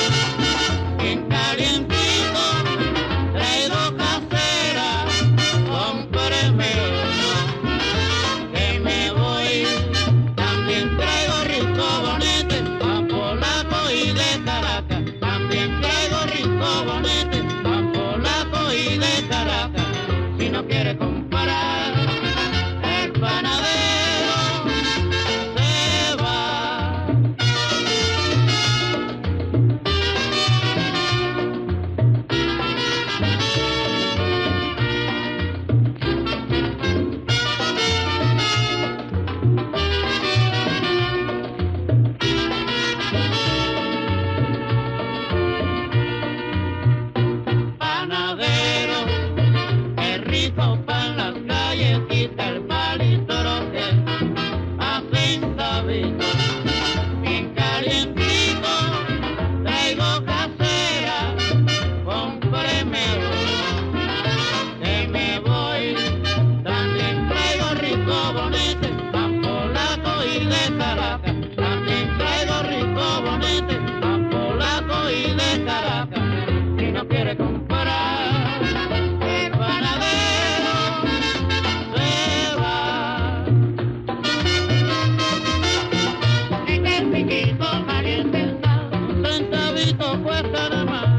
bien calientito, traigo casera, cómpreme uno, que me voy. También traigo rico bonete, a polaco y de Caracas. También traigo rico bonete, a polaco y de Caracas. Si no quiere comparar, el panadero se va. Panadero, qué rico pan las galletitas, el palito roque, hacen sabito, bien calientito, traigo casera, cómpreme uno, que me voy. También traigo rico bonete, a polaco y de Caracas. También traigo rico bonete, a polaco y de Caracas. Si no quiere comparar, el panadero se va. Es que el piquito caliente está, un centavito cuesta nada más.